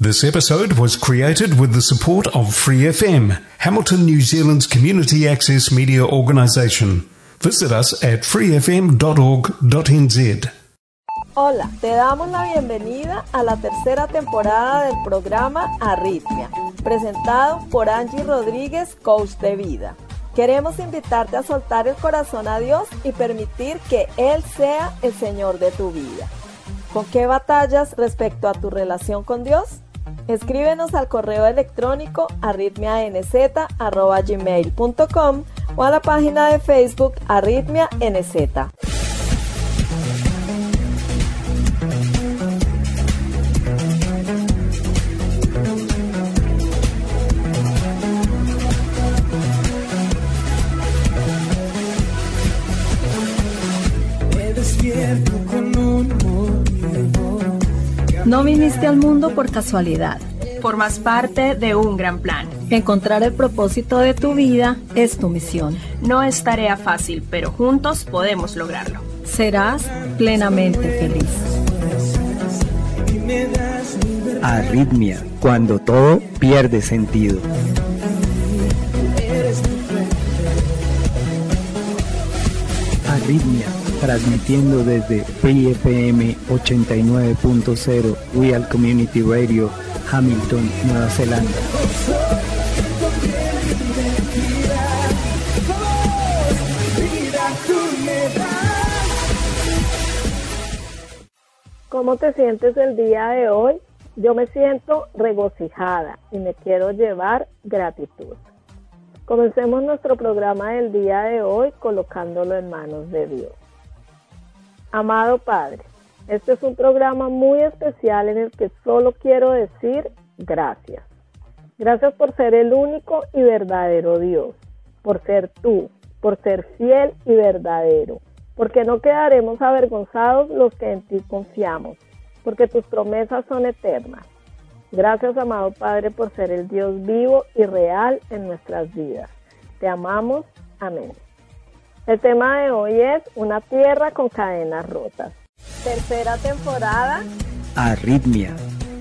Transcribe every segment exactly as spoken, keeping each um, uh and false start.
This episode was created with the support of Free F M, Hamilton, New Zealand's community access media organisation. Visit us at free f m dot org dot n z. Hola, te damos la bienvenida a la tercera temporada del programa Arritmia, presentado por Angie Rodríguez, coach de vida. Queremos invitarte a soltar el corazón a Dios y permitir que Él sea el Señor de tu vida. ¿Con qué batallas respecto a tu relación con Dios? Escríbenos al correo electrónico arritmia n z arroba gmail punto com o a la página de Facebook Arritmia N Z. No viniste al mundo por casualidad. Formas parte de un gran plan. Encontrar el propósito de tu vida es tu misión. No es tarea fácil, pero juntos podemos lograrlo. Serás plenamente feliz. Arritmia, cuando todo pierde sentido. Arritmia, transmitiendo desde Free F M ochenta y nueve punto cero Real Community Radio, Hamilton, Nueva Zelanda. ¿Cómo te sientes el día de hoy? Yo me siento regocijada y me quiero llevar gratitud. Comencemos nuestro programa del día de hoy colocándolo en manos de Dios. Amado Padre, este es un programa muy especial en el que solo quiero decir gracias. Gracias por ser el único y verdadero Dios, por ser tú, por ser fiel y verdadero, porque no quedaremos avergonzados los que en ti confiamos, porque tus promesas son eternas. Gracias, amado Padre, por ser el Dios vivo y real en nuestras vidas. Te amamos. Amén. El tema de hoy es una tierra con cadenas rotas. Tercera temporada. Arritmia.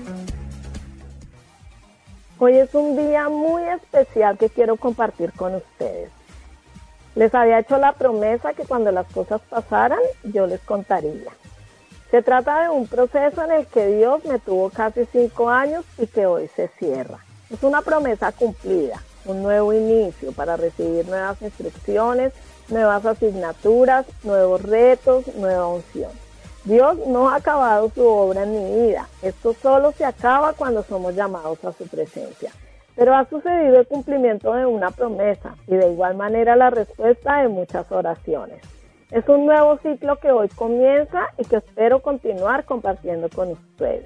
Hoy es un día muy especial que quiero compartir con ustedes. Les había hecho la promesa que cuando las cosas pasaran, yo les contaría. Se trata de un proceso en el que Dios me tuvo casi cinco años y que hoy se cierra. Es una promesa cumplida, un nuevo inicio para recibir nuevas instrucciones, nuevas asignaturas, nuevos retos, nueva unción. Dios no ha acabado su obra en mi vida. Esto solo se acaba cuando somos llamados a su presencia. Pero ha sucedido el cumplimiento de una promesa y de igual manera la respuesta de muchas oraciones. Es un nuevo ciclo que hoy comienza y que espero continuar compartiendo con ustedes.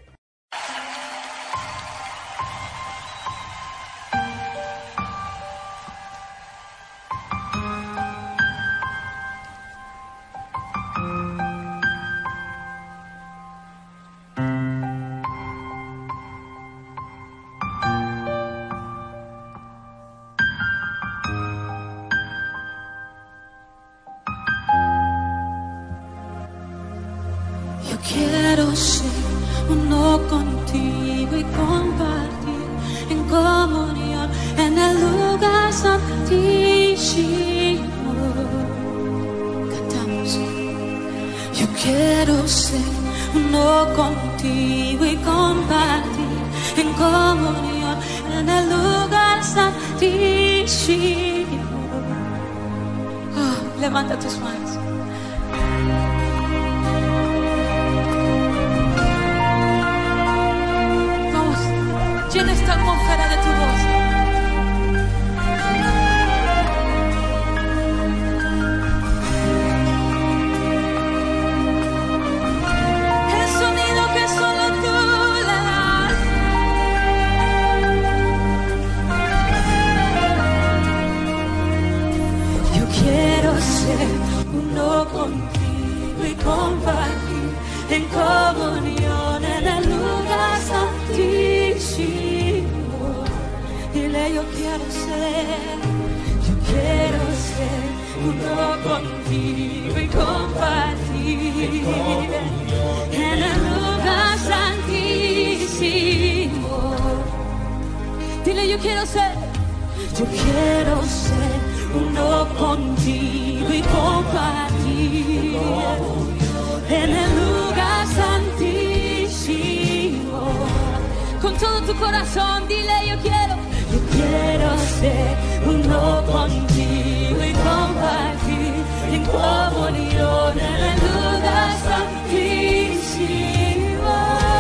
Quiero ser uno contigo y compartir en comunión en el lugar santísimo. Cantamos. Yo quiero ser uno contigo y compartir en comunión en el lugar santísimo. Oh, levanta tus manos. Llena esta atmósfera de tu voz. El sonido que solo tú le das. Yo quiero ser uno contigo y compartir en comunión en el lugar santísimo. Dile, yo quiero ser, yo quiero ser uno contigo y compartir en el lugar santísimo. Dile, yo quiero ser, yo quiero ser uno contigo y compartir en el lugar santísimo. Con todo tu corazón, dile, yo quiero, yo quiero ser uno contigo y compartir en comunión en el lugar santísimo.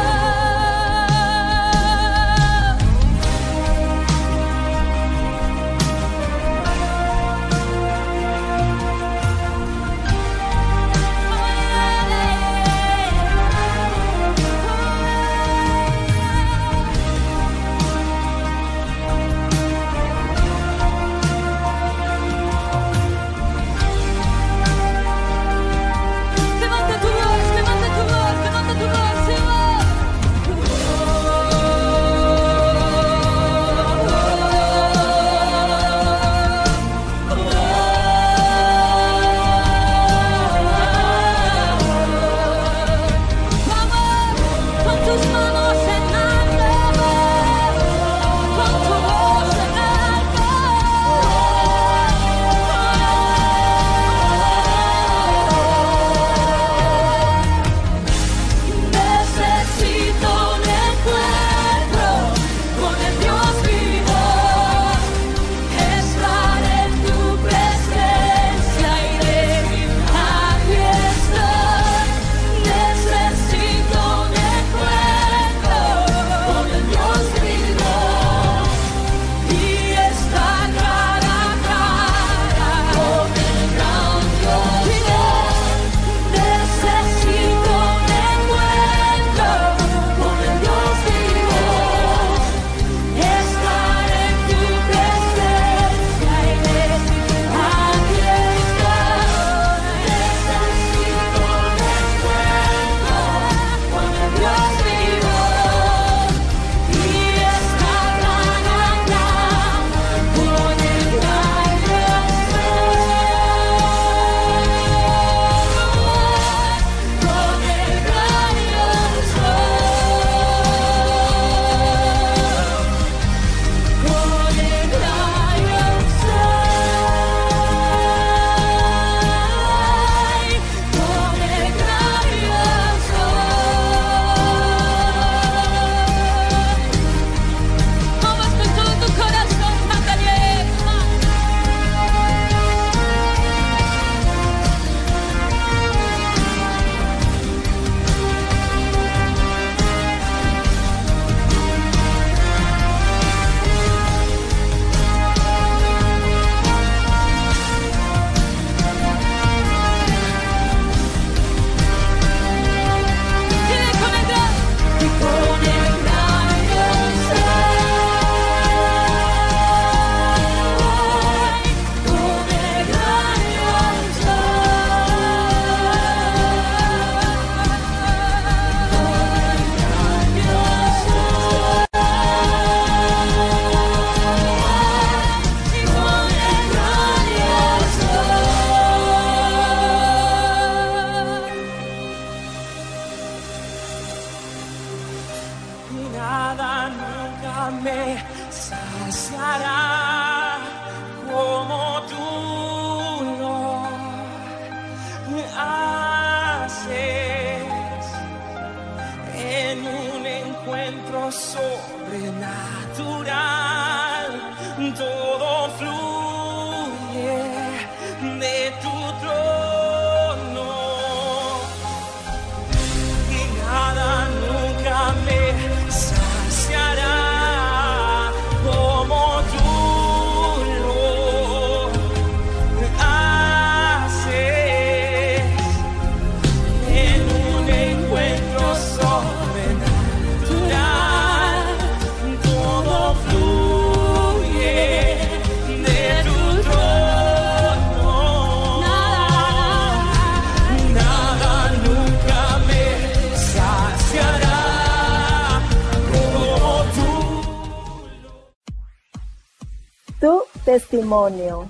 Testimonio.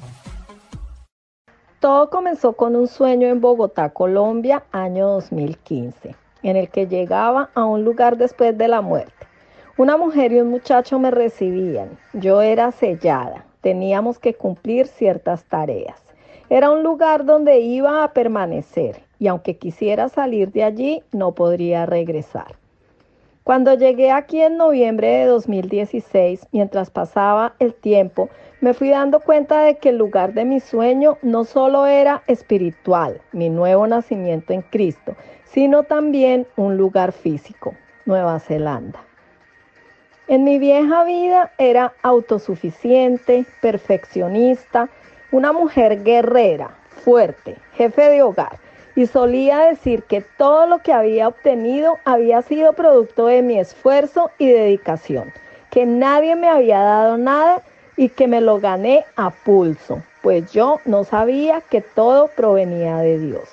Todo comenzó con un sueño en Bogotá, Colombia, año dos mil quince, en el que llegaba a un lugar después de la muerte, Una mujer y un muchacho me recibían. Yo era sellada. Teníamos que cumplir ciertas tareas. Era un lugar donde iba a permanecer y aunque quisiera salir de allí, no podría regresar. Cuando llegué aquí en noviembre de dos mil dieciséis, mientras pasaba el tiempo, me fui dando cuenta de que el lugar de mi sueño no solo era espiritual, mi nuevo nacimiento en Cristo, sino también un lugar físico, Nueva Zelanda. En mi vieja vida era autosuficiente, perfeccionista, una mujer guerrera, fuerte, jefe de hogar, y solía decir que todo lo que había obtenido había sido producto de mi esfuerzo y dedicación, que nadie me había dado nada y que me lo gané a pulso, pues yo no sabía que todo provenía de Dios.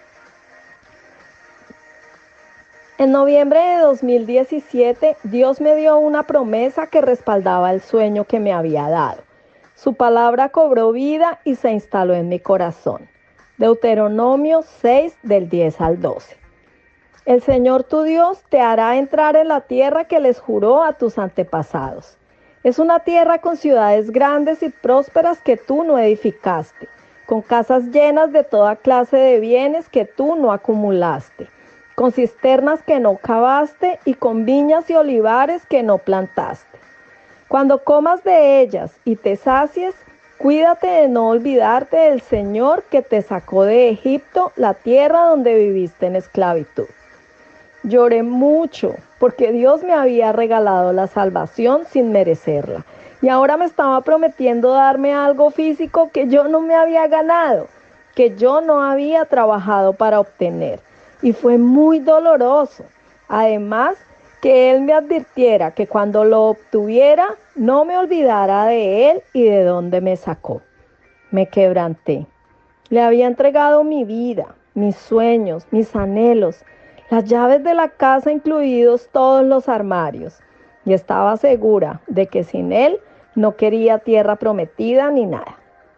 En noviembre de dos mil diecisiete, Dios me dio una promesa que respaldaba el sueño que me había dado. Su palabra cobró vida y se instaló en mi corazón. Deuteronomio seis, del diez al doce. El Señor tu Dios te hará entrar en la tierra que les juró a tus antepasados. Es una tierra con ciudades grandes y prósperas que tú no edificaste, con casas llenas de toda clase de bienes que tú no acumulaste, con cisternas que no cavaste y con viñas y olivares que no plantaste. Cuando comas de ellas y te sacies, cuídate de no olvidarte del Señor que te sacó de Egipto, la tierra donde viviste en esclavitud. Lloré mucho porque Dios me había regalado la salvación sin merecerla y ahora me estaba prometiendo darme algo físico que yo no me había ganado, que yo no había trabajado para obtener. Y fue muy doloroso. Además, que Él me advirtiera que cuando lo obtuviera, no me olvidara de Él y de dónde me sacó. Me quebranté. Le había entregado mi vida, mis sueños, mis anhelos, las llaves de la casa, incluidos todos los armarios. Y estaba segura de que sin Él no quería tierra prometida ni nada.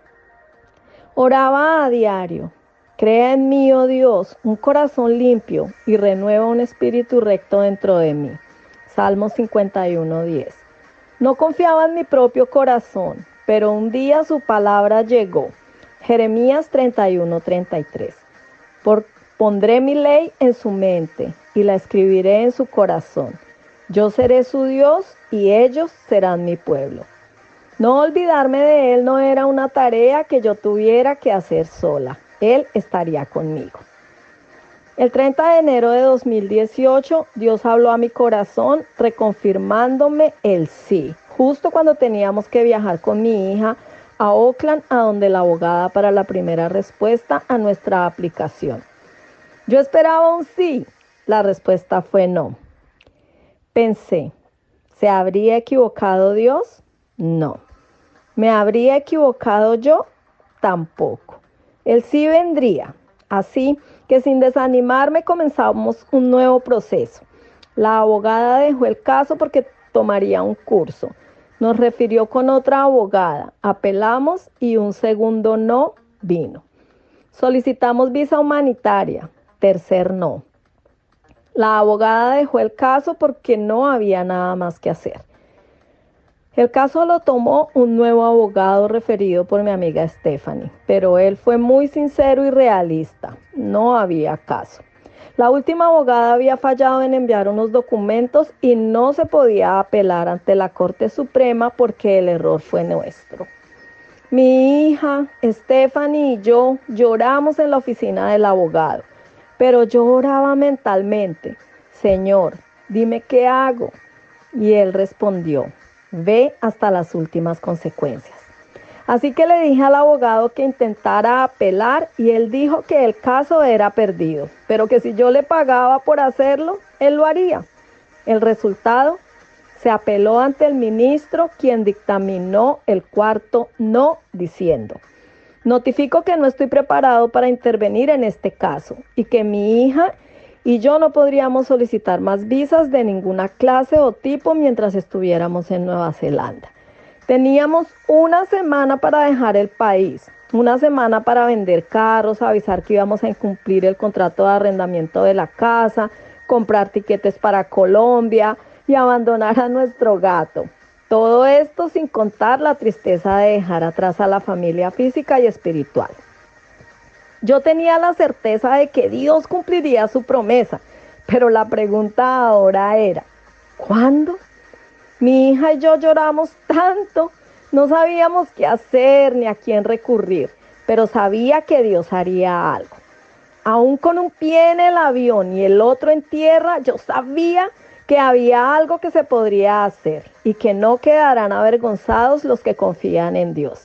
Oraba a diario. Crea en mí, oh Dios, un corazón limpio y renueva un espíritu recto dentro de mí. Salmo cincuenta y uno, diez. No confiaba en mi propio corazón, pero un día su palabra llegó. Jeremías treinta y uno, treinta y tres. Por, pondré mi ley en su mente y la escribiré en su corazón. Yo seré su Dios y ellos serán mi pueblo. No olvidarme de Él no era una tarea que yo tuviera que hacer sola. Él estaría conmigo. El treinta de enero de dos mil dieciocho, Dios habló a mi corazón reconfirmándome el sí, justo cuando teníamos que viajar con mi hija a Oakland, a donde la abogada para la primera respuesta a nuestra aplicación. Yo esperaba un sí, la respuesta fue no. Pensé, ¿se habría equivocado Dios? No. ¿Me habría equivocado yo? Tampoco. El sí vendría, así que sin desanimarme comenzamos un nuevo proceso. La abogada dejó el caso porque tomaría un curso. Nos refirió con otra abogada, apelamos y un segundo no vino. Solicitamos visa humanitaria, tercer no. La abogada dejó el caso porque no había nada más que hacer. El caso lo tomó un nuevo abogado referido por mi amiga Stephanie, pero él fue muy sincero y realista. No había caso. La última abogada había fallado en enviar unos documentos y no se podía apelar ante la Corte Suprema porque el error fue nuestro. Mi hija, Stephanie y yo lloramos en la oficina del abogado, pero yo oraba mentalmente. Señor, dime qué hago. Y él respondió, ve hasta las últimas consecuencias. Así que le dije al abogado que intentara apelar y él dijo que el caso era perdido, pero que si yo le pagaba por hacerlo, él lo haría. El resultado, se apeló ante el ministro, quien dictaminó el cuarto no, diciendo, notifico que no estoy preparado para intervenir en este caso y que mi hija y yo no podríamos solicitar más visas de ninguna clase o tipo mientras estuviéramos en Nueva Zelanda. Teníamos una semana para dejar el país, una semana para vender carros, avisar que íbamos a incumplir el contrato de arrendamiento de la casa, comprar tiquetes para Colombia y abandonar a nuestro gato. Todo esto sin contar la tristeza de dejar atrás a la familia física y espiritual. Yo tenía la certeza de que Dios cumpliría su promesa, pero la pregunta ahora era, ¿cuándo? Mi hija y yo lloramos tanto, no sabíamos qué hacer ni a quién recurrir, pero sabía que Dios haría algo. Aún con un pie en el avión y el otro en tierra, yo sabía que había algo que se podría hacer y que no quedarán avergonzados los que confían en Dios.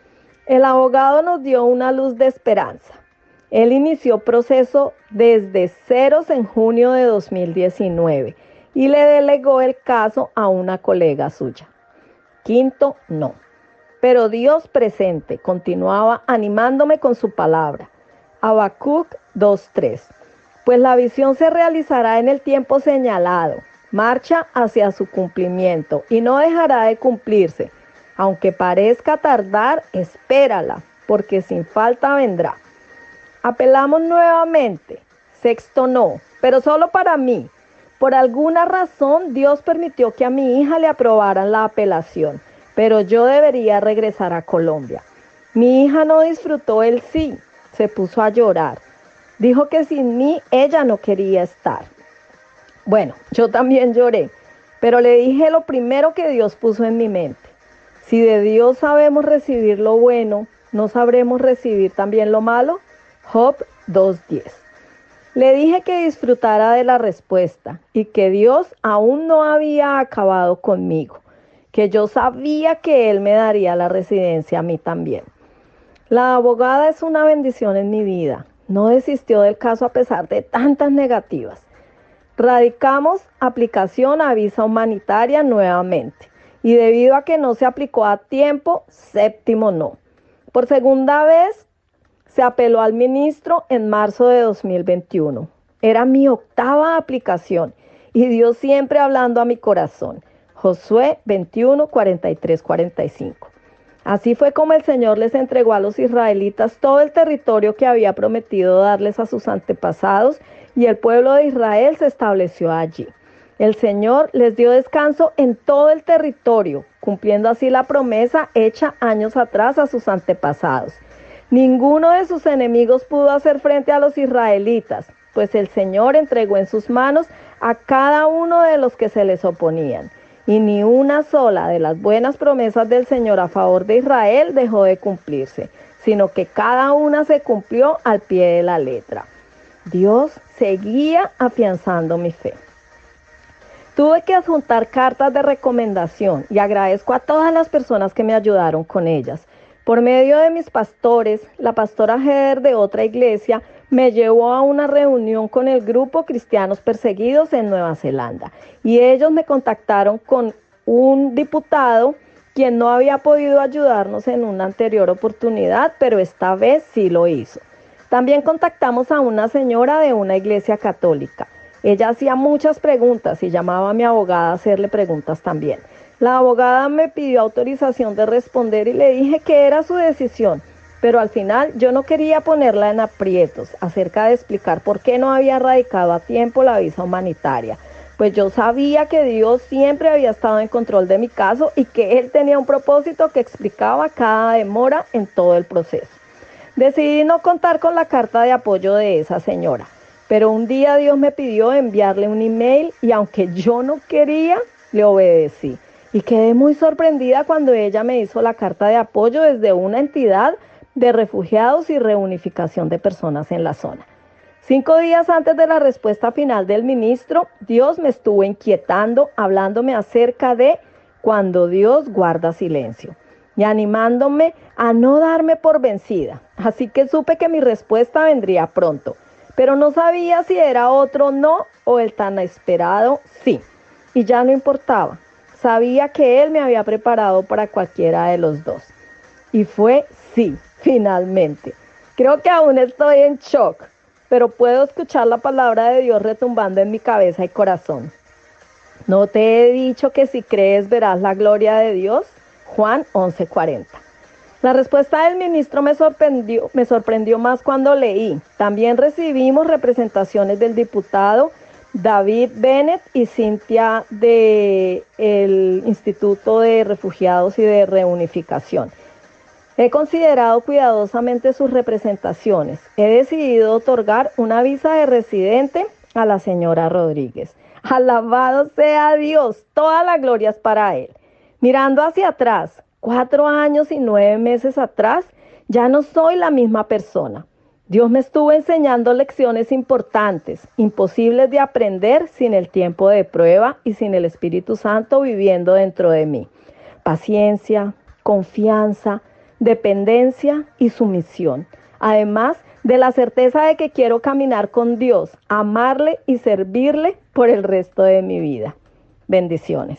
El abogado nos dio una luz de esperanza. Él inició proceso desde ceros en junio de dos mil diecinueve y le delegó el caso a una colega suya. Quinto, no. Pero Dios presente continuaba animándome con su palabra. Habacuc dos tres. Pues la visión se realizará en el tiempo señalado, marcha hacia su cumplimiento y no dejará de cumplirse. Aunque parezca tardar, espérala, porque sin falta vendrá. Apelamos nuevamente. Sexto no, pero solo para mí. Por alguna razón, Dios permitió que a mi hija le aprobaran la apelación, pero yo debería regresar a Colombia. Mi hija no disfrutó el sí, se puso a llorar. Dijo que sin mí ella no quería estar. Bueno, yo también lloré, pero le dije lo primero que Dios puso en mi mente. Si de Dios sabemos recibir lo bueno, ¿no sabremos recibir también lo malo? Job dos diez. Le dije que disfrutara de la respuesta y que Dios aún no había acabado conmigo, que yo sabía que Él me daría la residencia a mí también. La abogada es una bendición en mi vida. No desistió del caso a pesar de tantas negativas. Radicamos aplicación a visa humanitaria nuevamente y debido a que no se aplicó a tiempo, séptimo no. Por segunda vez se apeló al ministro en marzo de dos mil veintiuno. Era mi octava aplicación y Dios siempre hablando a mi corazón. Josué veintiuno, cuarenta y tres, cuarenta y cinco. Así fue como el Señor les entregó a los israelitas todo el territorio que había prometido darles a sus antepasados y el pueblo de Israel se estableció allí. El Señor les dio descanso en todo el territorio, cumpliendo así la promesa hecha años atrás a sus antepasados. Ninguno de sus enemigos pudo hacer frente a los israelitas, pues el Señor entregó en sus manos a cada uno de los que se les oponían. Y ni una sola de las buenas promesas del Señor a favor de Israel dejó de cumplirse, sino que cada una se cumplió al pie de la letra. Dios seguía afianzando mi fe. Tuve que adjuntar cartas de recomendación y agradezco a todas las personas que me ayudaron con ellas. Por medio de mis pastores, la pastora Heather de otra iglesia me llevó a una reunión con el grupo Cristianos Perseguidos en Nueva Zelanda y ellos me contactaron con un diputado quien no había podido ayudarnos en una anterior oportunidad, pero esta vez sí lo hizo. También contactamos a una señora de una iglesia católica. Ella hacía muchas preguntas y llamaba a mi abogada a hacerle preguntas también. La abogada me pidió autorización de responder y le dije que era su decisión, pero al final yo no quería ponerla en aprietos acerca de explicar por qué no había radicado a tiempo la visa humanitaria, pues yo sabía que Dios siempre había estado en control de mi caso y que Él tenía un propósito que explicaba cada demora en todo el proceso. Decidí no contar con la carta de apoyo de esa señora, pero un día Dios me pidió enviarle un email y aunque yo no quería, le obedecí. Y quedé muy sorprendida cuando ella me hizo la carta de apoyo desde una entidad de refugiados y reunificación de personas en la zona. Cinco días antes de la respuesta final del ministro, Dios me estuvo inquietando, hablándome acerca de cuando Dios guarda silencio y animándome a no darme por vencida. Así que supe que mi respuesta vendría pronto, pero no sabía si era otro no o el tan esperado sí. Y ya no importaba. Sabía que Él me había preparado para cualquiera de los dos. Y fue sí, finalmente. Creo que aún estoy en shock, pero puedo escuchar la palabra de Dios retumbando en mi cabeza y corazón. ¿No te he dicho que si crees verás la gloria de Dios? Juan once cuarenta. La respuesta del ministro me sorprendió, me sorprendió más cuando leí. También recibimos representaciones del diputado, David Bennett y Cintia del Instituto de Refugiados y de Reunificación. He considerado cuidadosamente sus representaciones. He decidido otorgar una visa de residente a la señora Rodríguez. Alabado sea Dios, toda la gloria es para Él. Mirando hacia atrás, cuatro años y nueve meses atrás, ya no soy la misma persona. Dios me estuvo enseñando lecciones importantes, imposibles de aprender sin el tiempo de prueba y sin el Espíritu Santo viviendo dentro de mí. Paciencia, confianza, dependencia y sumisión. Además de la certeza de que quiero caminar con Dios, amarle y servirle por el resto de mi vida. Bendiciones.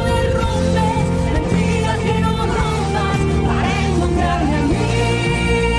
Para encontrarme a mí.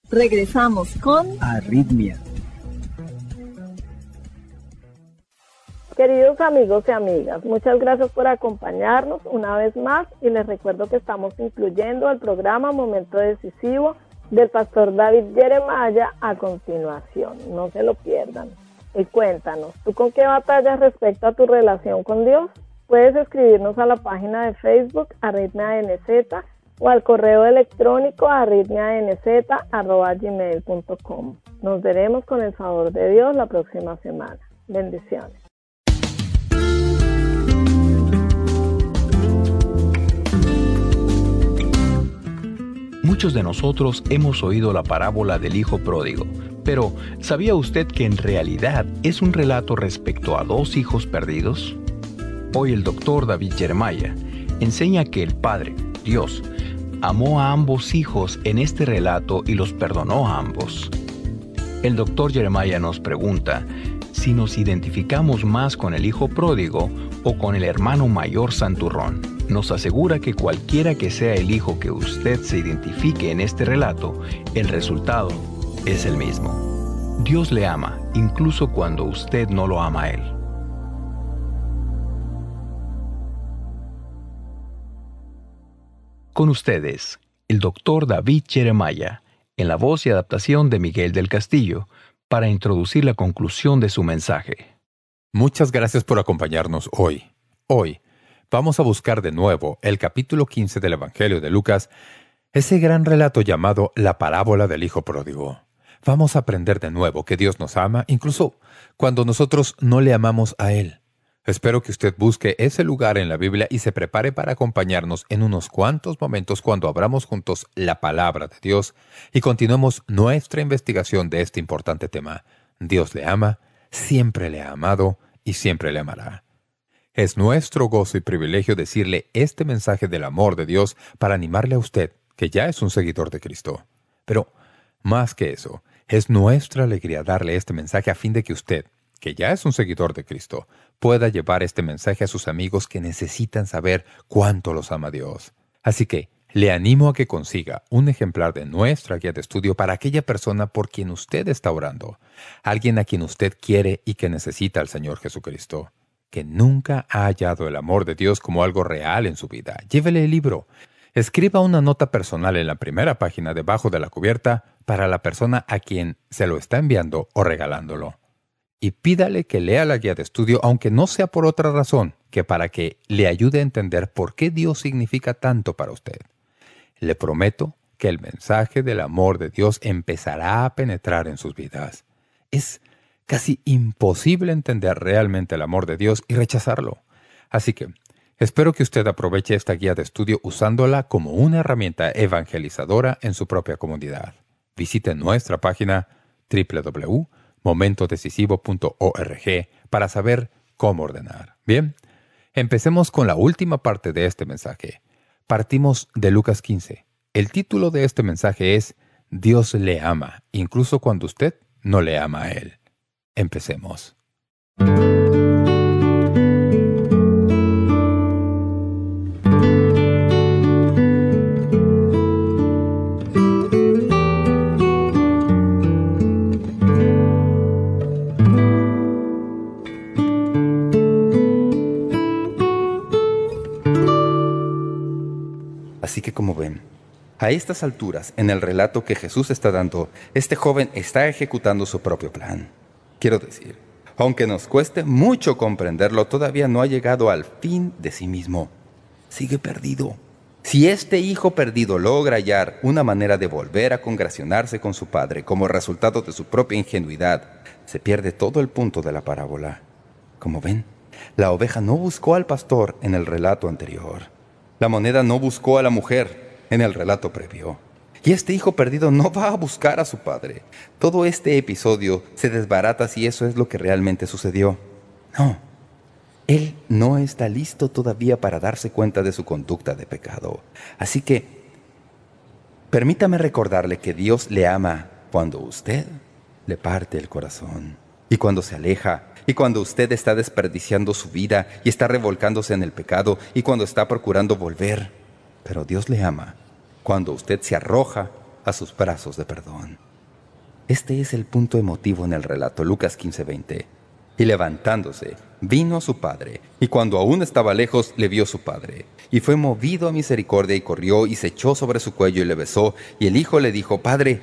Regresamos con Arritmia. Queridos amigos y amigas, muchas gracias por acompañarnos una vez más y les recuerdo que estamos incluyendo el programa Momento Decisivo del pastor David Jeremiah a continuación. No se lo pierdan. Y cuéntanos, ¿tú con qué batallas respecto a tu relación con Dios? Puedes escribirnos a la página de Facebook Arritmia N Z o al correo electrónico arritmianz arroba gmail punto com. Nos veremos con el favor de Dios la próxima semana. Bendiciones. Muchos de nosotros hemos oído la parábola del hijo pródigo, pero ¿sabía usted que en realidad es un relato respecto a dos hijos perdidos? Hoy el doctor David Jeremiah enseña que el Padre, Dios, amó a ambos hijos en este relato y los perdonó a ambos. El doctor Jeremiah nos pregunta si nos identificamos más con el hijo pródigo o con el hermano mayor santurrón. Nos asegura que cualquiera que sea el hijo que usted se identifique en este relato, el resultado es el mismo. Dios le ama, incluso cuando usted no lo ama a él. Con ustedes, el doctor David Jeremiah, en la voz y adaptación de Miguel del Castillo, para introducir la conclusión de su mensaje. Muchas gracias por acompañarnos hoy. Hoy vamos a buscar de nuevo el capítulo quince del Evangelio de Lucas, ese gran relato llamado la parábola del hijo pródigo. Vamos a aprender de nuevo que Dios nos ama, incluso cuando nosotros no le amamos a Él. Espero que usted busque ese lugar en la Biblia y se prepare para acompañarnos en unos cuantos momentos cuando abramos juntos la palabra de Dios y continuemos nuestra investigación de este importante tema. Dios le ama, siempre le ha amado y siempre le amará. Es nuestro gozo y privilegio decirle este mensaje del amor de Dios para animarle a usted, que ya es un seguidor de Cristo. Pero, más que eso, es nuestra alegría darle este mensaje a fin de que usted, que ya es un seguidor de Cristo, pueda llevar este mensaje a sus amigos que necesitan saber cuánto los ama Dios. Así que, le animo a que consiga un ejemplar de nuestra guía de estudio para aquella persona por quien usted está orando, alguien a quien usted quiere y que necesita al Señor Jesucristo, que nunca ha hallado el amor de Dios como algo real en su vida. Llévele el libro. Escriba una nota personal en la primera página debajo de la cubierta para la persona a quien se lo está enviando o regalándolo. Y pídale que lea la guía de estudio, aunque no sea por otra razón que para que le ayude a entender por qué Dios significa tanto para usted. Le prometo que el mensaje del amor de Dios empezará a penetrar en sus vidas. Es casi imposible entender realmente el amor de Dios y rechazarlo. Así que espero que usted aproveche esta guía de estudio usándola como una herramienta evangelizadora en su propia comunidad. Visite nuestra página doble u doble u doble u punto momento decisivo punto org para saber cómo ordenar. Bien, empecemos con la última parte de este mensaje. Partimos de Lucas quince. El título de este mensaje es Dios le ama, incluso cuando usted no le ama a Él. Empecemos. Así que como ven, a estas alturas, en el relato que Jesús está dando, este joven está ejecutando su propio plan. Quiero decir, aunque nos cueste mucho comprenderlo, todavía no ha llegado al fin de sí mismo. Sigue perdido. Si este hijo perdido logra hallar una manera de volver a congracionarse con su padre como resultado de su propia ingenuidad, se pierde todo el punto de la parábola. Como ven, la oveja no buscó al pastor en el relato anterior. La moneda no buscó a la mujer en el relato previo. Y este hijo perdido no va a buscar a su padre. Todo este episodio se desbarata si eso es lo que realmente sucedió. No. Él no está listo todavía para darse cuenta de su conducta de pecado. Así que, permítame recordarle que Dios le ama cuando usted le parte el corazón. Y cuando se aleja, y cuando usted está desperdiciando su vida y está revolcándose en el pecado, y cuando está procurando volver. Pero Dios le ama cuando usted se arroja a sus brazos de perdón. Este es el punto emotivo en el relato, Lucas quince veinte. Y levantándose, vino a su padre, y cuando aún estaba lejos, le vio su padre. Y fue movido a misericordia, y corrió, y se echó sobre su cuello, y le besó. Y el hijo le dijo: Padre,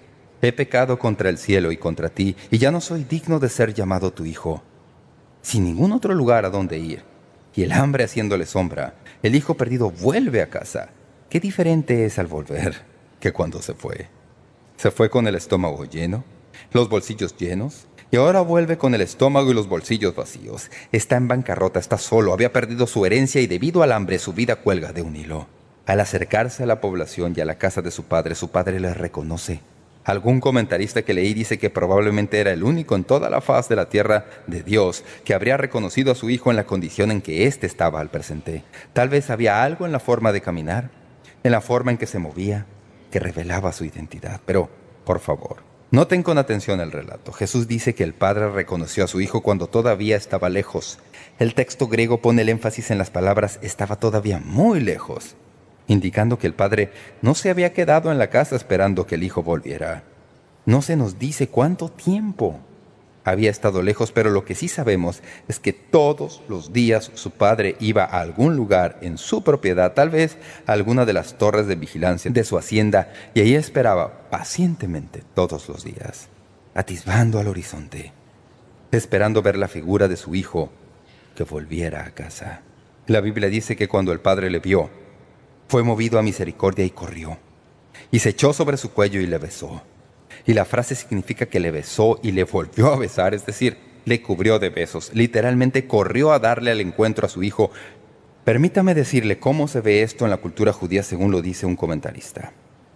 he pecado contra el cielo y contra ti, y ya no soy digno de ser llamado tu hijo. Sin ningún otro lugar a donde ir, y el hambre haciéndole sombra, el hijo perdido vuelve a casa. Qué diferente es al volver que cuando se fue. Se fue con el estómago lleno, los bolsillos llenos, y ahora vuelve con el estómago y los bolsillos vacíos. Está en bancarrota, está solo, había perdido su herencia y debido al hambre su vida cuelga de un hilo. Al acercarse a la población y a la casa de su padre, su padre le reconoce. Algún comentarista que leí dice que probablemente era el único en toda la faz de la tierra de Dios que habría reconocido a su hijo en la condición en que éste estaba al presente. Tal vez había algo en la forma de caminar, en la forma en que se movía, que revelaba su identidad. Pero, por favor, noten con atención el relato. Jesús dice que el padre reconoció a su hijo cuando todavía estaba lejos. El texto griego pone el énfasis en las palabras «estaba todavía muy lejos», indicando que el padre no se había quedado en la casa esperando que el hijo volviera. No se nos dice cuánto tiempo había estado lejos, pero lo que sí sabemos es que todos los días su padre iba a algún lugar en su propiedad, tal vez a alguna de las torres de vigilancia de su hacienda, y ahí esperaba pacientemente todos los días, atisbando al horizonte, esperando ver la figura de su hijo que volviera a casa. La Biblia dice que cuando el padre le vio, fue movido a misericordia y corrió, y se echó sobre su cuello y le besó. Y la frase significa que le besó y le volvió a besar, es decir, le cubrió de besos. Literalmente corrió a darle al encuentro a su hijo. Permítame decirle cómo se ve esto en la cultura judía según lo dice un comentarista.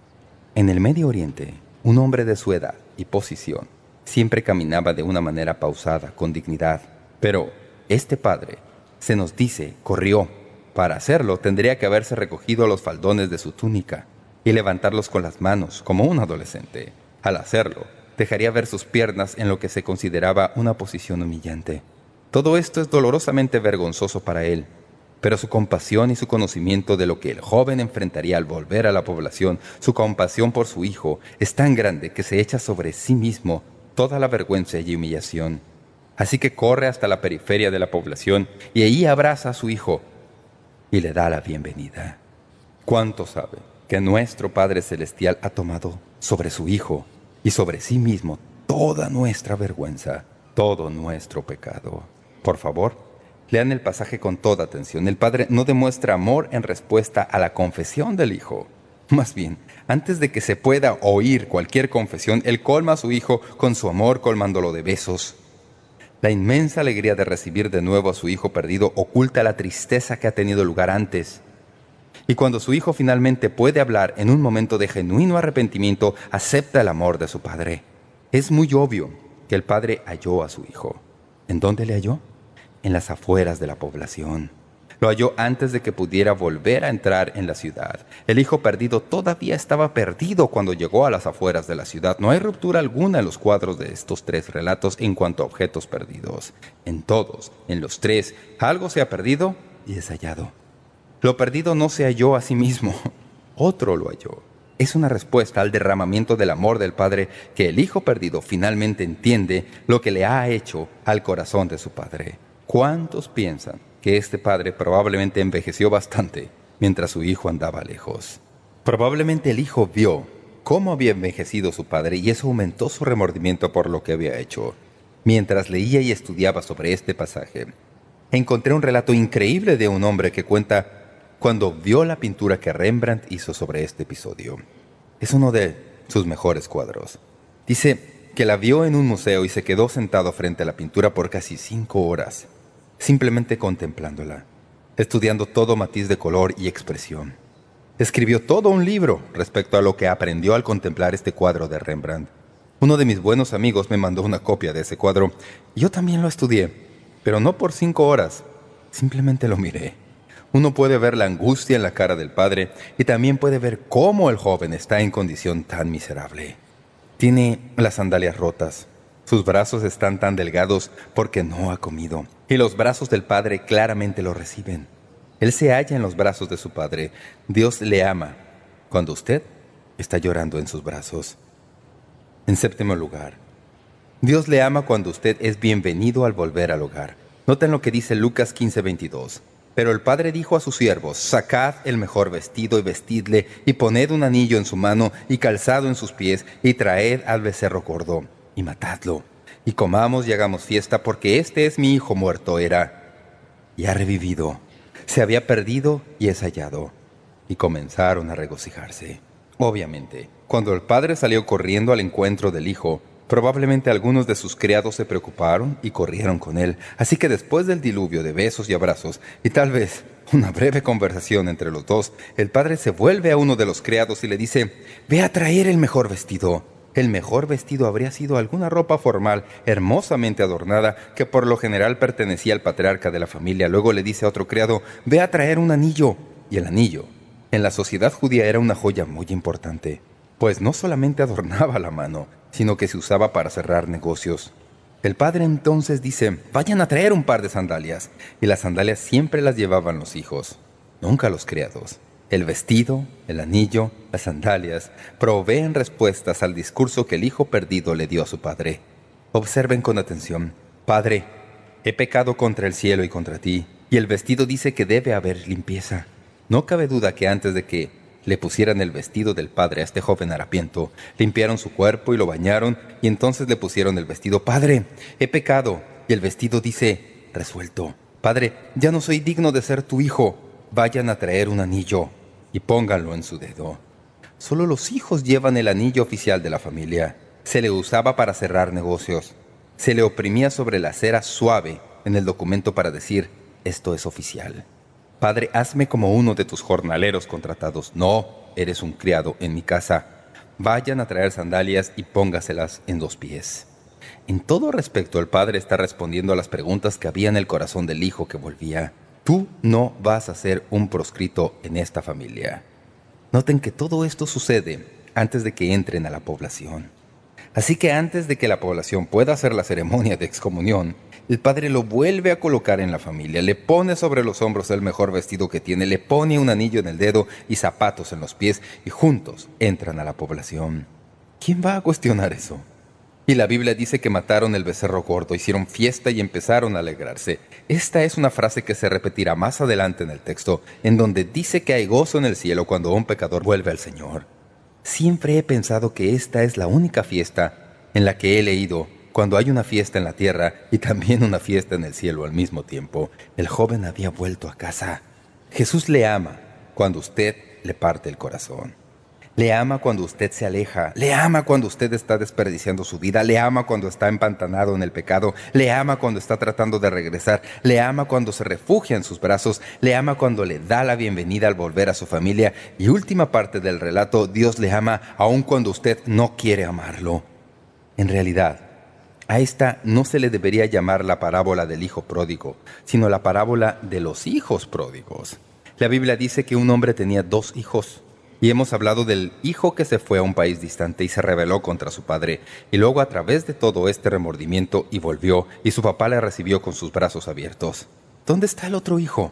En el Medio Oriente, un hombre de su edad y posición siempre caminaba de una manera pausada, con dignidad. Pero este padre, se nos dice, corrió. Para hacerlo, tendría que haberse recogido los faldones de su túnica y levantarlos con las manos, como un adolescente. Al hacerlo, dejaría ver sus piernas en lo que se consideraba una posición humillante. Todo esto es dolorosamente vergonzoso para él, pero su compasión y su conocimiento de lo que el joven enfrentaría al volver a la población, su compasión por su hijo, es tan grande que se echa sobre sí mismo toda la vergüenza y humillación. Así que corre hasta la periferia de la población y allí abraza a su hijo y le da la bienvenida. ¿Cuánto sabe que nuestro Padre Celestial ha tomado sobre su Hijo y sobre sí mismo toda nuestra vergüenza, todo nuestro pecado? Por favor, lean el pasaje con toda atención. El Padre no demuestra amor en respuesta a la confesión del Hijo. Más bien, antes de que se pueda oír cualquier confesión, Él colma a su Hijo con su amor, colmándolo de besos. La inmensa alegría de recibir de nuevo a su hijo perdido oculta la tristeza que ha tenido lugar antes. Y cuando su hijo finalmente puede hablar en un momento de genuino arrepentimiento, acepta el amor de su padre. Es muy obvio que el padre halló a su hijo. ¿En dónde le halló? En las afueras de la población. Lo halló antes de que pudiera volver a entrar en la ciudad. El hijo perdido todavía estaba perdido cuando llegó a las afueras de la ciudad. No hay ruptura alguna en los cuadros de estos tres relatos en cuanto a objetos perdidos. En todos, en los tres, algo se ha perdido y es hallado. Lo perdido no se halló a sí mismo. Otro lo halló. Es una respuesta al derramamiento del amor del Padre que el hijo perdido finalmente entiende lo que le ha hecho al corazón de su padre. ¿Cuántos piensan que este padre probablemente envejeció bastante mientras su hijo andaba lejos? Probablemente el hijo vio cómo había envejecido su padre y eso aumentó su remordimiento por lo que había hecho. Mientras leía y estudiaba sobre este pasaje, encontré un relato increíble de un hombre que cuenta cuando vio la pintura que Rembrandt hizo sobre este episodio. Es uno de sus mejores cuadros. Dice que la vio en un museo y se quedó sentado frente a la pintura por casi cinco horas, simplemente contemplándola, estudiando todo matiz de color y expresión. Escribió todo un libro respecto a lo que aprendió al contemplar este cuadro de Rembrandt. Uno de mis buenos amigos me mandó una copia de ese cuadro. Yo también lo estudié, pero no por cinco horas. Simplemente lo miré. Uno puede ver la angustia en la cara del padre y también puede ver cómo el joven está en condición tan miserable. Tiene las sandalias rotas. Sus brazos están tan delgados porque no ha comido. Y los brazos del Padre claramente lo reciben. Él se halla en los brazos de su Padre. Dios le ama cuando usted está llorando en sus brazos. En séptimo lugar, Dios le ama cuando usted es bienvenido al volver al hogar. Noten lo que dice Lucas quince veintidós. Pero el padre dijo a sus siervos: sacad el mejor vestido y vestidle, y poned un anillo en su mano y calzado en sus pies, y traed al becerro gordo, y matadlo, y comamos y hagamos fiesta, porque este es mi hijo muerto era, y ha revivido. Se había perdido y es hallado. Y comenzaron a regocijarse. Obviamente, cuando el padre salió corriendo al encuentro del hijo, probablemente algunos de sus criados se preocuparon y corrieron con él. Así que después del diluvio de besos y abrazos, y tal vez una breve conversación entre los dos, el padre se vuelve a uno de los criados y le dice: «Ve a traer el mejor vestido». El mejor vestido habría sido alguna ropa formal, hermosamente adornada, que por lo general pertenecía al patriarca de la familia. Luego le dice a otro criado: «Ve a traer un anillo». Y el anillo, en la sociedad judía, era una joya muy importante, pues no solamente adornaba la mano, sino que se usaba para cerrar negocios. El padre entonces dice: «Vayan a traer un par de sandalias». Y las sandalias siempre las llevaban los hijos, nunca los criados. El vestido, el anillo, las sandalias proveen respuestas al discurso que el hijo perdido le dio a su padre. Observen con atención. «Padre, he pecado contra el cielo y contra ti». Y el vestido dice que debe haber limpieza. No cabe duda que antes de que le pusieran el vestido del padre a este joven harapiento, limpiaron su cuerpo y lo bañaron, y entonces le pusieron el vestido. «Padre, he pecado». Y el vestido dice, resuelto: «Padre, ya no soy digno de ser tu hijo. Vayan a traer un anillo y pónganlo en su dedo». Solo los hijos llevan el anillo oficial de la familia. Se le usaba para cerrar negocios. Se le oprimía sobre la cera suave en el documento para decir: «Esto es oficial». «Padre, hazme como uno de tus jornaleros contratados. No, eres un criado en mi casa. Vayan a traer sandalias y póngaselas en los pies». En todo respecto, el padre está respondiendo a las preguntas que había en el corazón del hijo que volvía. Tú no vas a ser un proscrito en esta familia. Noten que todo esto sucede antes de que entren a la población. Así que antes de que la población pueda hacer la ceremonia de excomunión, el padre lo vuelve a colocar en la familia, le pone sobre los hombros el mejor vestido que tiene, le pone un anillo en el dedo y zapatos en los pies, y juntos entran a la población. ¿Quién va a cuestionar eso? Y la Biblia dice que mataron el becerro gordo, hicieron fiesta y empezaron a alegrarse. Esta es una frase que se repetirá más adelante en el texto, en donde dice que hay gozo en el cielo cuando un pecador vuelve al Señor. Siempre he pensado que esta es la única fiesta en la que he leído cuando hay una fiesta en la tierra y también una fiesta en el cielo al mismo tiempo. El joven había vuelto a casa. Jesús le ama cuando usted le parte el corazón. Le ama cuando usted se aleja. Le ama cuando usted está desperdiciando su vida. Le ama cuando está empantanado en el pecado. Le ama cuando está tratando de regresar. Le ama cuando se refugia en sus brazos. Le ama cuando le da la bienvenida al volver a su familia. Y última parte del relato, Dios le ama aun cuando usted no quiere amarlo. En realidad, a esta no se le debería llamar la parábola del hijo pródigo, sino la parábola de los hijos pródigos. La Biblia dice que un hombre tenía dos hijos. Y hemos hablado del hijo que se fue a un país distante y se rebeló contra su padre, y luego a través de todo este remordimiento y volvió, y su papá le recibió con sus brazos abiertos. ¿Dónde está el otro hijo?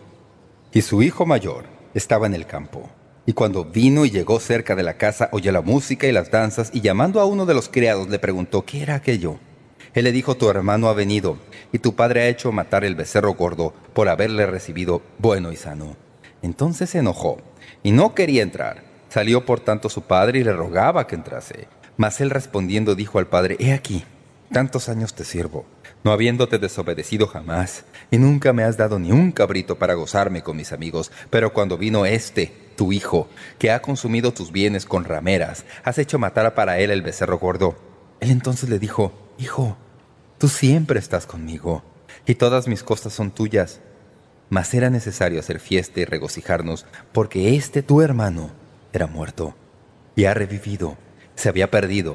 Y su hijo mayor estaba en el campo. Y cuando vino y llegó cerca de la casa, oyó la música y las danzas, y llamando a uno de los criados le preguntó qué era aquello. Él le dijo: tu hermano ha venido, y tu padre ha hecho matar el becerro gordo por haberle recibido bueno y sano. Entonces se enojó y no quería entrar. Salió por tanto su padre y le rogaba que entrase. Mas él respondiendo dijo al padre: «He aquí, tantos años te sirvo, no habiéndote desobedecido jamás, y nunca me has dado ni un cabrito para gozarme con mis amigos. Pero cuando vino este, tu hijo, que ha consumido tus bienes con rameras, has hecho matar para él el becerro gordo». Él entonces le dijo: «Hijo, tú siempre estás conmigo, y todas mis cosas son tuyas. Mas era necesario hacer fiesta y regocijarnos, porque este tu hermano era muerto y ha revivido, se había perdido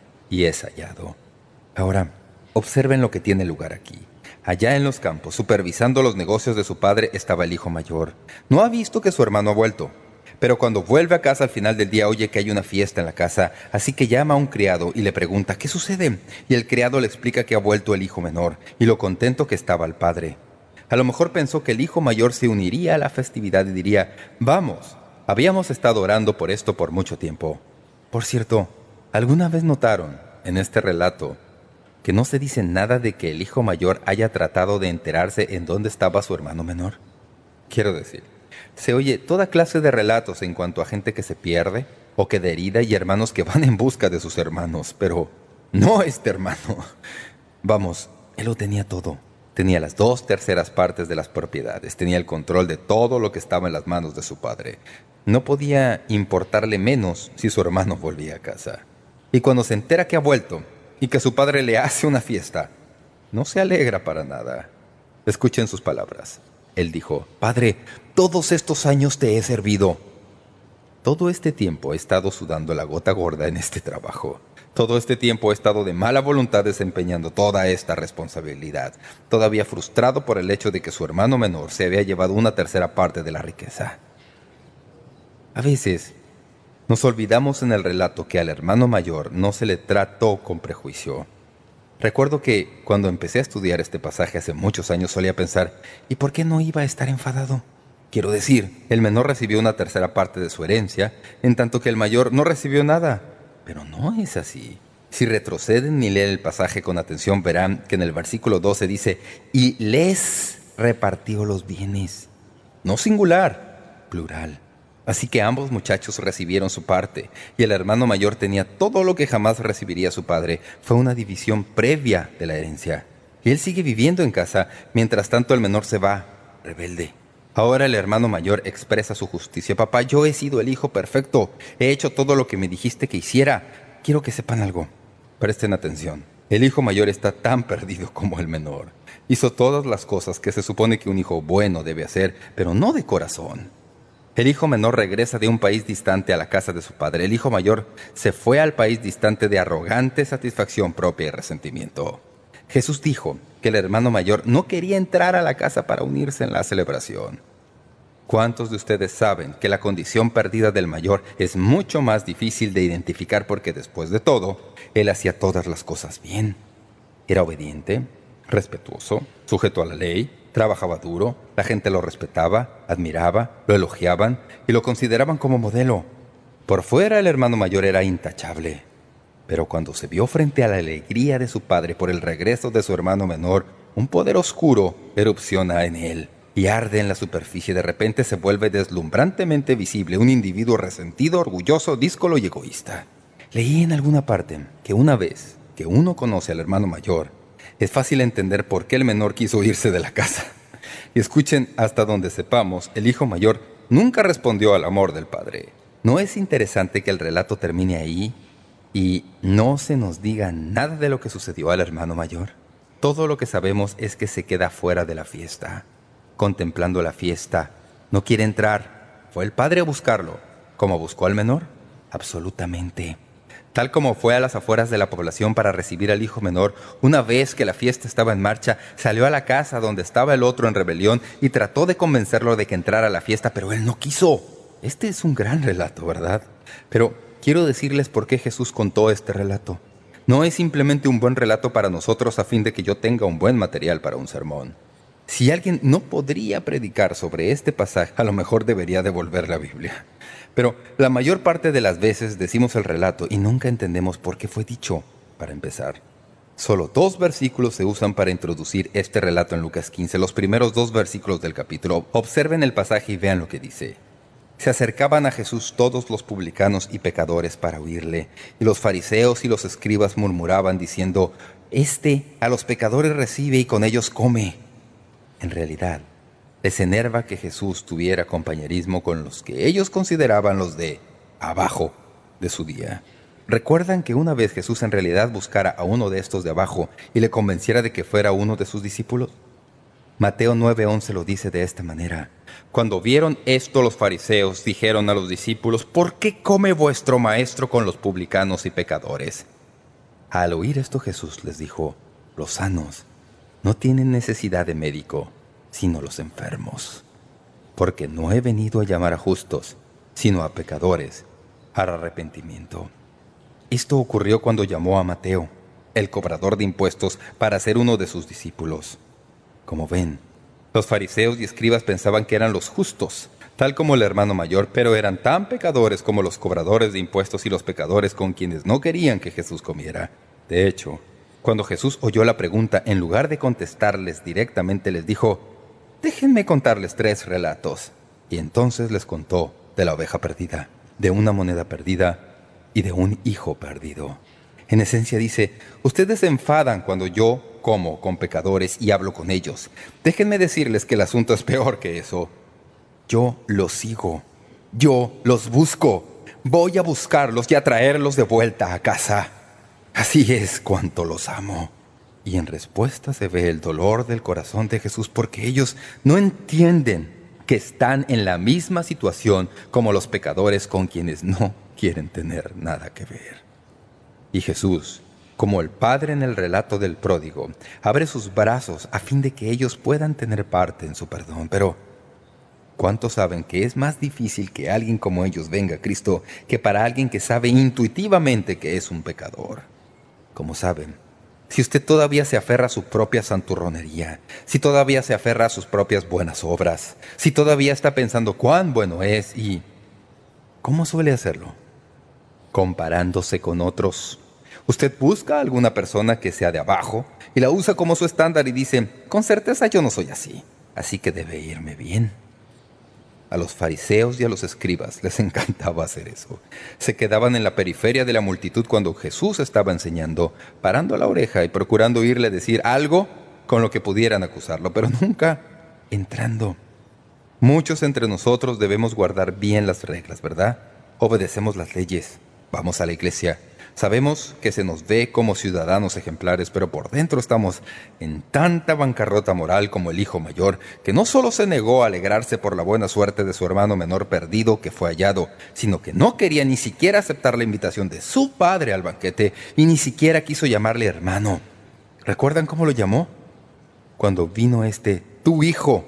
y es hallado». Ahora, observen lo que tiene lugar aquí. Allá en los campos, supervisando los negocios de su padre, estaba el hijo mayor. No ha visto que su hermano ha vuelto, pero cuando vuelve a casa al final del día oye que hay una fiesta en la casa, así que llama a un criado y le pregunta ¿qué sucede? Y el criado le explica que ha vuelto el hijo menor y lo contento que estaba el padre. A lo mejor pensó que el hijo mayor se uniría a la festividad y diría: «Vamos, habíamos estado orando por esto por mucho tiempo». Por cierto, ¿alguna vez notaron en este relato que no se dice nada de que el hijo mayor haya tratado de enterarse en dónde estaba su hermano menor? Quiero decir, se oye toda clase de relatos en cuanto a gente que se pierde o que derrida y hermanos que van en busca de sus hermanos, pero no este hermano. Vamos, él lo tenía todo. Tenía las dos terceras partes de las propiedades, tenía el control de todo lo que estaba en las manos de su padre. No podía importarle menos si su hermano volvía a casa. Y cuando se entera que ha vuelto y que su padre le hace una fiesta, no se alegra para nada. Escuchen sus palabras. Él dijo: «Padre, todos estos años te he servido. Todo este tiempo he estado sudando la gota gorda en este trabajo. Todo este tiempo he estado de mala voluntad desempeñando toda esta responsabilidad, todavía frustrado por el hecho de que su hermano menor se había llevado una tercera parte de la riqueza». A veces nos olvidamos en el relato que al hermano mayor no se le trató con prejuicio. Recuerdo que cuando empecé a estudiar este pasaje hace muchos años solía pensar, ¿y por qué no iba a estar enfadado? Quiero decir, el menor recibió una tercera parte de su herencia, en tanto que el mayor no recibió nada. Pero no es así. Si retroceden y leen el pasaje con atención, verán que en el versículo doce dice, «Y les repartió los bienes». No singular, plural. Así que ambos muchachos recibieron su parte, y el hermano mayor tenía todo lo que jamás recibiría su padre. Fue una división previa de la herencia. Y él sigue viviendo en casa, mientras tanto el menor se va, rebelde. Ahora el hermano mayor expresa su justicia. «Papá, yo he sido el hijo perfecto. He hecho todo lo que me dijiste que hiciera. Quiero que sepan algo». Presten atención. El hijo mayor está tan perdido como el menor. Hizo todas las cosas que se supone que un hijo bueno debe hacer, pero no de corazón. El hijo menor regresa de un país distante a la casa de su padre. El hijo mayor se fue al país distante de arrogante satisfacción propia y resentimiento. Jesús dijo que el hermano mayor no quería entrar a la casa para unirse en la celebración. ¿Cuántos de ustedes saben que la condición perdida del mayor es mucho más difícil de identificar porque, después de todo, él hacía todas las cosas bien? Era obediente, respetuoso, sujeto a la ley, trabajaba duro, la gente lo respetaba, admiraba, lo elogiaban y lo consideraban como modelo. Por fuera el hermano mayor era intachable. Pero cuando se vio frente a la alegría de su padre por el regreso de su hermano menor, un poder oscuro erupciona en él y arde en la superficie. De repente se vuelve deslumbrantemente visible un individuo resentido, orgulloso, díscolo y egoísta. Leí en alguna parte que una vez que uno conoce al hermano mayor, es fácil entender por qué el menor quiso irse de la casa. Y escuchen, hasta donde sepamos, el hijo mayor nunca respondió al amor del padre. ¿No es interesante que el relato termine ahí y no se nos diga nada de lo que sucedió al hermano mayor? Todo lo que sabemos es que se queda fuera de la fiesta, contemplando la fiesta. No quiere entrar. ¿Fue el padre a buscarlo, como buscó al menor? Absolutamente. Tal como fue a las afueras de la población para recibir al hijo menor, una vez que la fiesta estaba en marcha, salió a la casa donde estaba el otro en rebelión y trató de convencerlo de que entrara a la fiesta, pero él no quiso. Este es un gran relato, ¿verdad? Pero quiero decirles por qué Jesús contó este relato. No es simplemente un buen relato para nosotros a fin de que yo tenga un buen material para un sermón. Si alguien no podría predicar sobre este pasaje, a lo mejor debería devolver la Biblia. Pero la mayor parte de las veces decimos el relato y nunca entendemos por qué fue dicho, para empezar. Solo dos versículos se usan para introducir este relato en Lucas quince, los primeros dos versículos del capítulo. Observen el pasaje y vean lo que dice. Se acercaban a Jesús todos los publicanos y pecadores para oírle, y los fariseos y los escribas murmuraban diciendo, «Este a los pecadores recibe y con ellos come». En realidad, les enerva que Jesús tuviera compañerismo con los que ellos consideraban los de abajo de su día. ¿Recuerdan que una vez Jesús en realidad buscara a uno de estos de abajo y le convenciera de que fuera uno de sus discípulos? Mateo nueve once lo dice de esta manera. Cuando vieron esto los fariseos dijeron a los discípulos, ¿por qué come vuestro maestro con los publicanos y pecadores? Al oír esto Jesús les dijo, los sanos no tienen necesidad de médico, sino los enfermos. Porque no he venido a llamar a justos, sino a pecadores, al arrepentimiento. Esto ocurrió cuando llamó a Mateo, el cobrador de impuestos, para ser uno de sus discípulos. Como ven, los fariseos y escribas pensaban que eran los justos, tal como el hermano mayor, pero eran tan pecadores como los cobradores de impuestos y los pecadores con quienes no querían que Jesús comiera. De hecho, cuando Jesús oyó la pregunta, en lugar de contestarles directamente, les dijo: «Déjenme contarles tres relatos». Y entonces les contó de la oveja perdida, de una moneda perdida y de un hijo perdido. En esencia dice: ustedes se enfadan cuando yo como con pecadores y hablo con ellos. Déjenme decirles que el asunto es peor que eso. Yo los sigo. Yo los busco. Voy a buscarlos y a traerlos de vuelta a casa. Así es cuanto los amo. Y en respuesta se ve el dolor del corazón de Jesús, porque ellos no entienden que están en la misma situación como los pecadores con quienes no quieren tener nada que ver. Y Jesús, como el Padre en el relato del pródigo, abre sus brazos a fin de que ellos puedan tener parte en su perdón. Pero ¿cuántos saben que es más difícil que alguien como ellos venga a Cristo que para alguien que sabe intuitivamente que es un pecador? Como saben, si usted todavía se aferra a su propia santurronería, si todavía se aferra a sus propias buenas obras, si todavía está pensando cuán bueno es y... ¿cómo suele hacerlo? Comparándose con otros. Usted busca a alguna persona que sea de abajo y la usa como su estándar y dice: con certeza yo no soy así, así que debe irme bien. A los fariseos y a los escribas les encantaba hacer eso. Se quedaban en la periferia de la multitud cuando Jesús estaba enseñando, parando la oreja y procurando oírle decir algo con lo que pudieran acusarlo, pero nunca entrando. Muchos entre nosotros debemos guardar bien las reglas, ¿verdad? Obedecemos las leyes, vamos a la iglesia. Sabemos que se nos ve como ciudadanos ejemplares, pero por dentro estamos en tanta bancarrota moral como el hijo mayor, que no solo se negó a alegrarse por la buena suerte de su hermano menor perdido que fue hallado, sino que no quería ni siquiera aceptar la invitación de su padre al banquete y ni siquiera quiso llamarle hermano. ¿Recuerdan cómo lo llamó? Cuando vino este, tu hijo.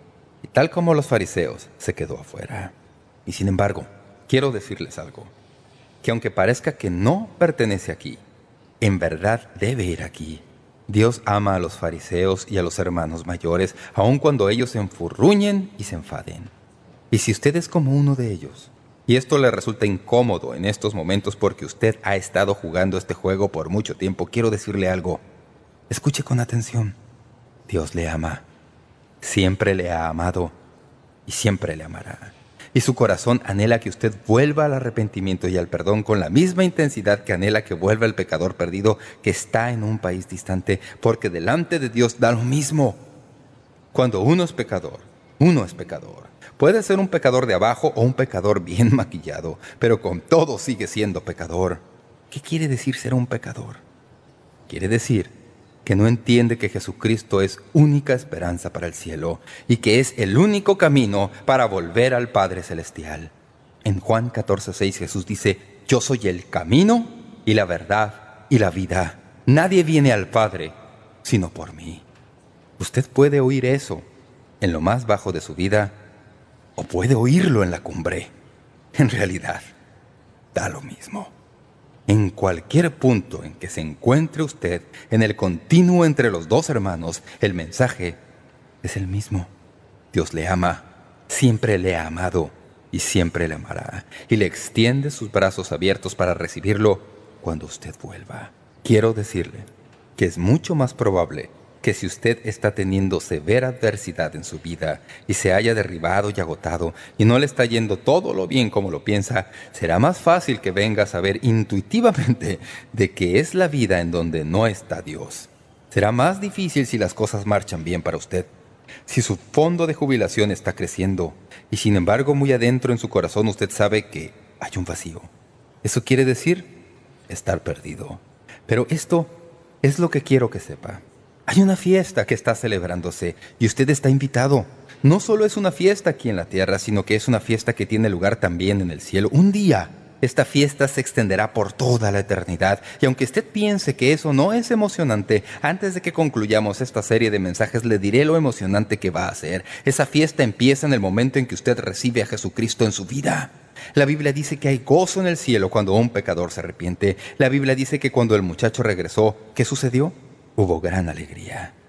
Y tal como los fariseos, se quedó afuera. Y sin embargo, quiero decirles algo. Que aunque parezca que no pertenece aquí, en verdad debe ir aquí. Dios ama a los fariseos y a los hermanos mayores, aun cuando ellos se enfurruñen y se enfaden. Y si usted es como uno de ellos, y esto le resulta incómodo en estos momentos porque usted ha estado jugando este juego por mucho tiempo, quiero decirle algo. Escuche con atención. Dios le ama. Siempre le ha amado y siempre le amará. Y su corazón anhela que usted vuelva al arrepentimiento y al perdón con la misma intensidad que anhela que vuelva el pecador perdido que está en un país distante, porque delante de Dios da lo mismo. Cuando uno es pecador, uno es pecador. Puede ser un pecador de abajo o un pecador bien maquillado, pero con todo sigue siendo pecador. ¿Qué quiere decir ser un pecador? Quiere decir que no entiende que Jesucristo es única esperanza para el cielo y que es el único camino para volver al Padre Celestial. En Juan catorce seis Jesús dice: yo soy el camino y la verdad y la vida. Nadie viene al Padre sino por mí. Usted puede oír eso en lo más bajo de su vida o puede oírlo en la cumbre. En realidad, da lo mismo. En cualquier punto en que se encuentre usted en el continuo entre los dos hermanos, el mensaje es el mismo. Dios le ama, siempre le ha amado y siempre le amará. Y le extiende sus brazos abiertos para recibirlo cuando usted vuelva. Quiero decirle que es mucho más probable que si usted está teniendo severa adversidad en su vida y se haya derribado y agotado y no le está yendo todo lo bien como lo piensa, será más fácil que venga a saber intuitivamente de que es la vida en donde no está Dios. Será más difícil si las cosas marchan bien para usted, si su fondo de jubilación está creciendo y sin embargo muy adentro en su corazón usted sabe que hay un vacío. Eso quiere decir estar perdido. Pero esto es lo que quiero que sepa. Hay una fiesta que está celebrándose y usted está invitado. No solo es una fiesta aquí en la tierra, sino que es una fiesta que tiene lugar también en el cielo. Un día, esta fiesta se extenderá por toda la eternidad. Y aunque usted piense que eso no es emocionante, antes de que concluyamos esta serie de mensajes, le diré lo emocionante que va a ser. Esa fiesta empieza en el momento en que usted recibe a Jesucristo en su vida. La Biblia dice que hay gozo en el cielo cuando un pecador se arrepiente. La Biblia dice que cuando el muchacho regresó, ¿qué sucedió? Hubo gran alegría.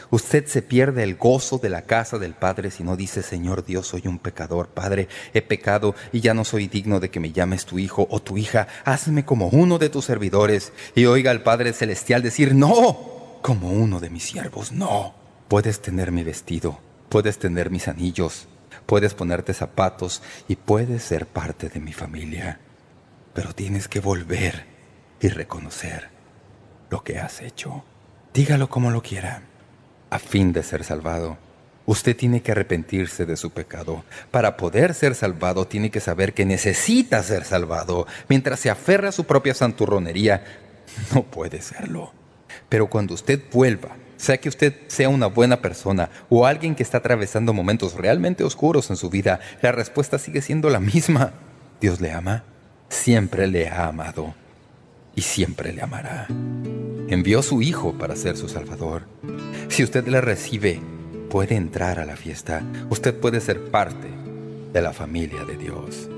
Usted se pierde el gozo de la casa del Padre si no dice: Señor Dios, soy un pecador. Padre, he pecado y ya no soy digno de que me llames tu hijo o tu hija. Hazme como uno de tus servidores. Y oiga al Padre Celestial decir: no, como uno de mis siervos, no. Puedes tener mi vestido, puedes tener mis anillos, puedes ponerte zapatos y puedes ser parte de mi familia. Pero tienes que volver y reconocer lo que has hecho. Dígalo como lo quiera. A fin de ser salvado, usted tiene que arrepentirse de su pecado. Para poder ser salvado, tiene que saber que necesita ser salvado. Mientras se aferra a su propia santurronería, no puede serlo. Pero cuando usted vuelva, sea que usted sea una buena persona o alguien que está atravesando momentos realmente oscuros en su vida, la respuesta sigue siendo la misma. Dios le ama, siempre le ha amado y siempre le amará. Envió a su Hijo para ser su Salvador. Si usted le recibe, puede entrar a la fiesta. Usted puede ser parte de la familia de Dios.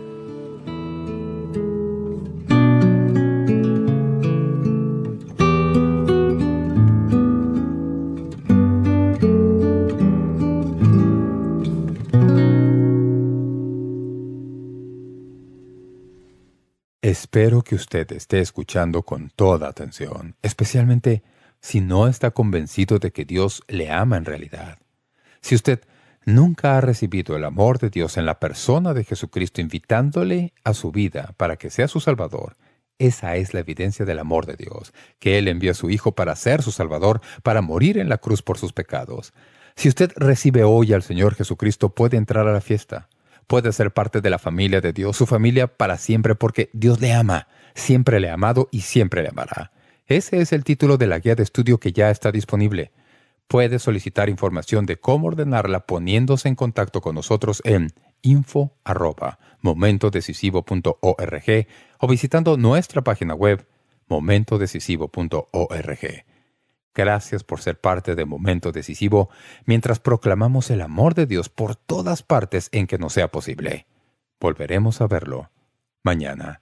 Espero que usted esté escuchando con toda atención, especialmente si no está convencido de que Dios le ama en realidad. Si usted nunca ha recibido el amor de Dios en la persona de Jesucristo invitándole a su vida para que sea su Salvador, esa es la evidencia del amor de Dios, que Él envió a su Hijo para ser su Salvador, para morir en la cruz por sus pecados. Si usted recibe hoy al Señor Jesucristo, puede entrar a la fiesta. Puede ser parte de la familia de Dios, su familia para siempre, porque Dios le ama, siempre le ha amado y siempre le amará. Ese es el título de la guía de estudio que ya está disponible. Puede solicitar información de cómo ordenarla poniéndose en contacto con nosotros en info arroba momento decisivo punto org o visitando nuestra página web momento decisivo punto org. Gracias por ser parte de Momento Decisivo mientras proclamamos el amor de Dios por todas partes en que nos sea posible. Volveremos a verlo mañana.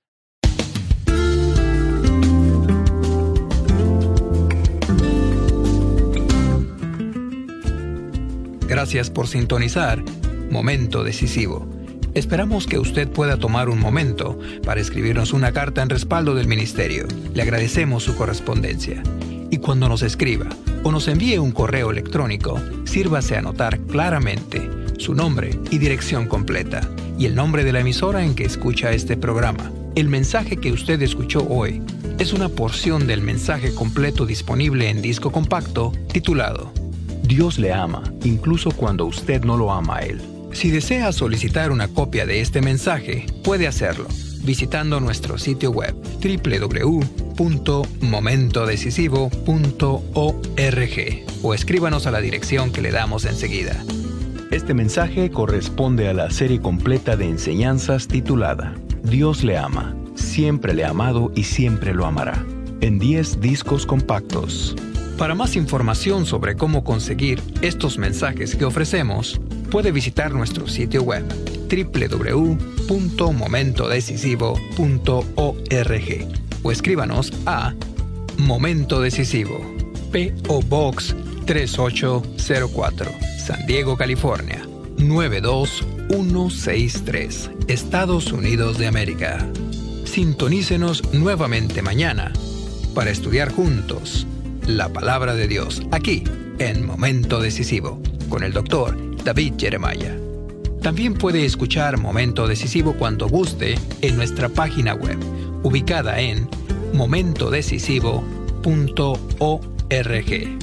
Gracias por sintonizar Momento Decisivo. Esperamos que usted pueda tomar un momento para escribirnos una carta en respaldo del ministerio. Le agradecemos su correspondencia. Y cuando nos escriba o nos envíe un correo electrónico, sírvase a anotar claramente su nombre y dirección completa y el nombre de la emisora en que escucha este programa. El mensaje que usted escuchó hoy es una porción del mensaje completo disponible en disco compacto titulado Dios le ama, incluso cuando usted no lo ama a Él. Si desea solicitar una copia de este mensaje, puede hacerlo visitando nuestro sitio web doble u doble u doble u punto momento decisivo punto org o escríbanos a la dirección que le damos enseguida. Este mensaje corresponde a la serie completa de enseñanzas titulada Dios le ama, siempre le ha amado y siempre lo amará, en diez discos compactos. Para más información sobre cómo conseguir estos mensajes que ofrecemos, puede visitar nuestro sitio web doble u doble u doble u punto momento decisivo punto org o escríbanos a Momento Decisivo, P O Box tres ocho cero cuatro, San Diego, California, nueve dos uno seis tres, Estados Unidos de América. Sintonícenos nuevamente mañana para estudiar juntos la Palabra de Dios, aquí en Momento Decisivo, con el doctor David Jeremiah. También puede escuchar Momento Decisivo cuando guste en nuestra página web, ubicada en momento decisivo punto org.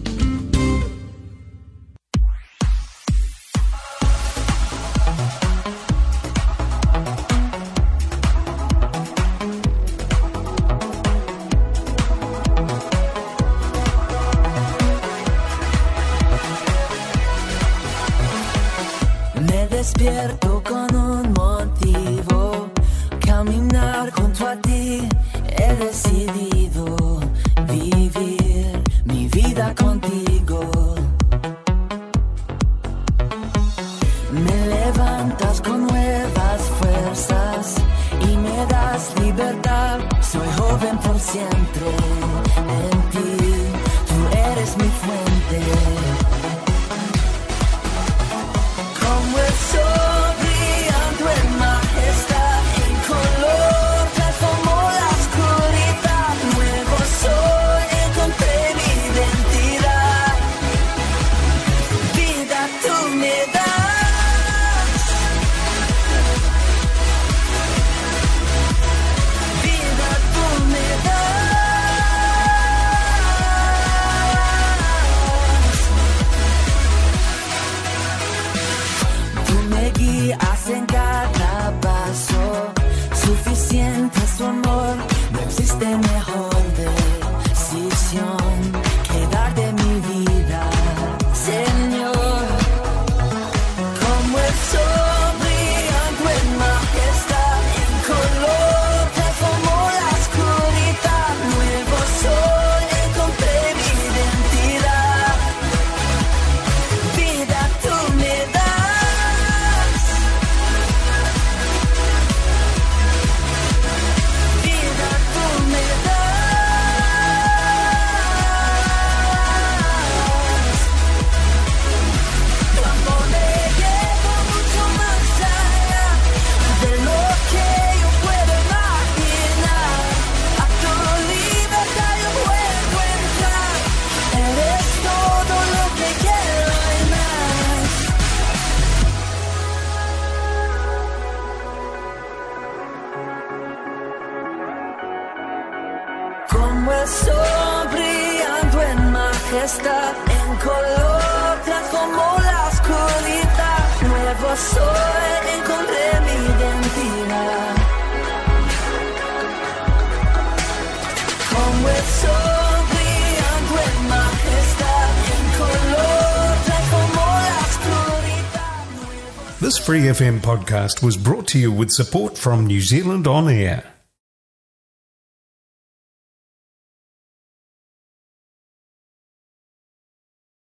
Despierto con un motivo, caminar junto a ti. He decidido vivir mi vida contigo. Me levantas con nuevas fuerzas y me das libertad. Soy joven por siempre en ti, tú eres mi fuente. tomaste mejor decisión que dar de mi vida, Señor. Como el sol brillando en majestad, en color como la oscuridad, nuevo sol encontré mi identidad. Vida tú me das, vida tú me das. Tu amor me lleva mucho más allá de lo que yo puedo imaginar. A tu libertad yo puedo entrar. Eres todo lo que quiero y más. Como el sol brillando en majestad, en color como la oscuridad, nuevo sol encontré mi identidad. Como el sol brillando en majestad, en color como la oscuridad. This Free F M podcast was brought to you with support from New Zealand On Air.